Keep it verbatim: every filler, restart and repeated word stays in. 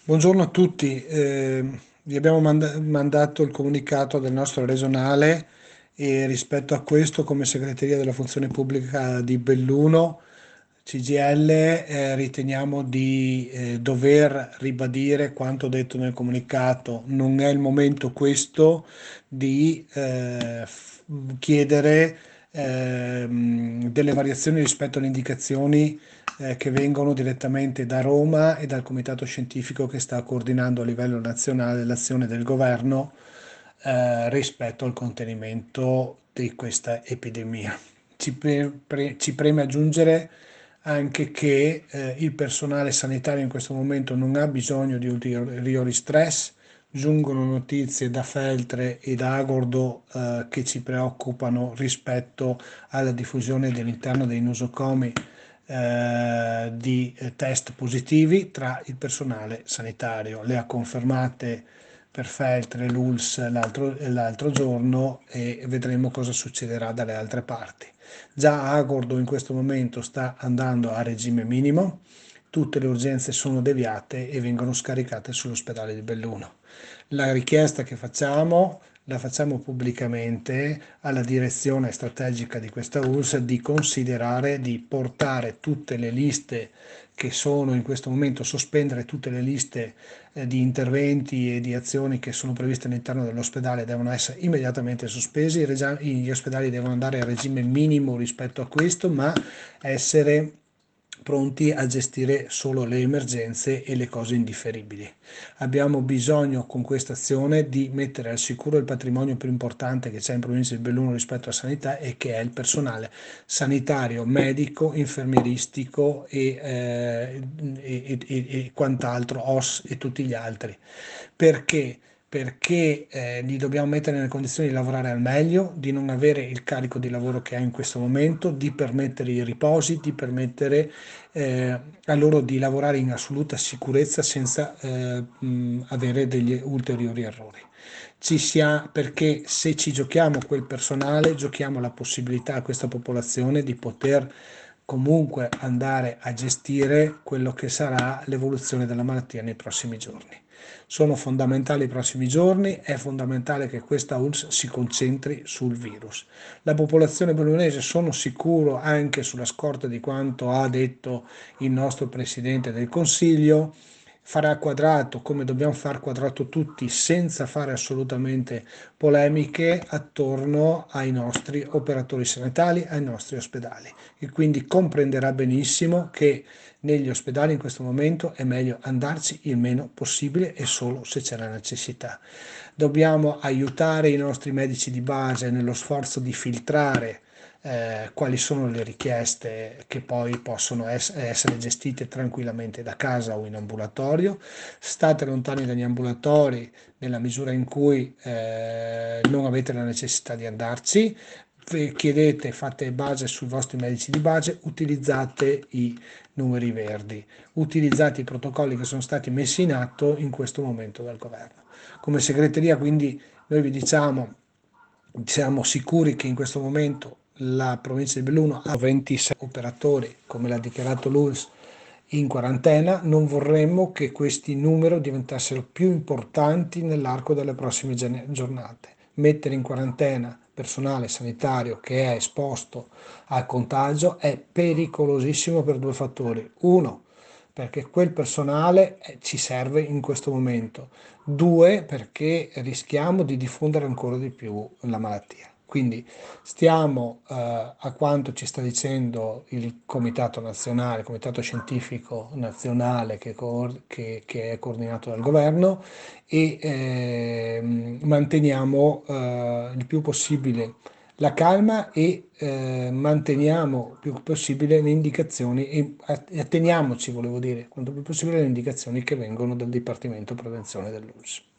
Buongiorno a tutti, eh, vi abbiamo manda- mandato il comunicato del nostro regionale e rispetto a questo, come segreteria della funzione pubblica di Belluno, C G I L, eh, riteniamo di eh, dover ribadire quanto detto nel comunicato. Non è il momento questo di eh, f- chiedere ehm, delle variazioni rispetto alle indicazioni eh, che vengono direttamente da Roma e dal comitato scientifico che sta coordinando a livello nazionale l'azione del governo eh, rispetto al contenimento di questa epidemia. Ci, pre- pre- ci preme aggiungere anche che eh, il personale sanitario in questo momento non ha bisogno di ulteriori stress. Giungono notizie da Feltre e da Agordo eh, che ci preoccupano rispetto alla diffusione all'interno dei nosocomi eh, di eh, test positivi tra il personale sanitario. Le ha confermate per Feltre l'U L S l'altro, l'altro giorno e vedremo cosa succederà dalle altre parti. Già Agordo in questo momento sta andando a regime minimo, tutte le urgenze sono deviate e vengono scaricate sull'ospedale di Belluno. La richiesta che facciamo la facciamo pubblicamente alla direzione strategica di questa U L S di considerare di portare tutte le liste che sono in questo momento, sospendere tutte le liste eh, di interventi e di azioni che sono previste all'interno dell'ospedale devono essere immediatamente sospesi, gli ospedali devono andare a regime minimo rispetto a questo, ma essere pronti a gestire solo le emergenze e le cose indifferibili. Abbiamo bisogno con questa azione di mettere al sicuro il patrimonio più importante che c'è in provincia di Belluno rispetto alla sanità e che è il personale sanitario, medico, infermieristico e, eh, e, e, e quant'altro, O S e tutti gli altri. Perché? Perché eh, li dobbiamo mettere nelle condizioni di lavorare al meglio, di non avere il carico di lavoro che ha in questo momento, di permettere i riposi, di permettere eh, a loro di lavorare in assoluta sicurezza senza eh, mh, avere degli ulteriori errori. Ci sia, perché se ci giochiamo quel personale, giochiamo la possibilità a questa popolazione di poter comunque andare a gestire quello che sarà l'evoluzione della malattia nei prossimi giorni. Sono fondamentali i prossimi giorni, è fondamentale che questa U L S si concentri sul virus. La popolazione bolognese, sono sicuro, anche sulla scorta di quanto ha detto il nostro Presidente del Consiglio, farà quadrato come dobbiamo far quadrato tutti senza fare assolutamente polemiche attorno ai nostri operatori sanitari, ai nostri ospedali e quindi comprenderà benissimo che negli ospedali in questo momento è meglio andarci il meno possibile e solo se c'è la necessità. Dobbiamo aiutare i nostri medici di base nello sforzo di filtrare eh, quali sono le richieste che poi possono es- essere gestite tranquillamente da casa o in ambulatorio. State lontani dagli ambulatori nella misura in cui eh, non avete la necessità di andarci. Chiedete, fate base sui vostri medici di base, utilizzate i numeri verdi, utilizzate i protocolli che sono stati messi in atto in questo momento dal governo. Come segreteria quindi noi vi diciamo, siamo sicuri che in questo momento la provincia di Belluno ha ventisei operatori, come l'ha dichiarato l'U L S, in quarantena. Non vorremmo che questi numeri diventassero più importanti nell'arco delle prossime giornate. Mettere in quarantena personale sanitario che è esposto al contagio è pericolosissimo per due fattori. Uno, perché quel personale eh, ci serve in questo momento. Due, perché rischiamo di diffondere ancora di più la malattia. Quindi stiamo eh, a quanto ci sta dicendo il Comitato Nazionale, il Comitato Scientifico Nazionale che, coor- che- che è coordinato dal governo e ehm, manteniamo eh, il più possibile la calma e eh, manteniamo il più possibile le indicazioni e atteniamoci, volevo dire, quanto più possibile le indicazioni che vengono dal Dipartimento Prevenzione dell'U L S.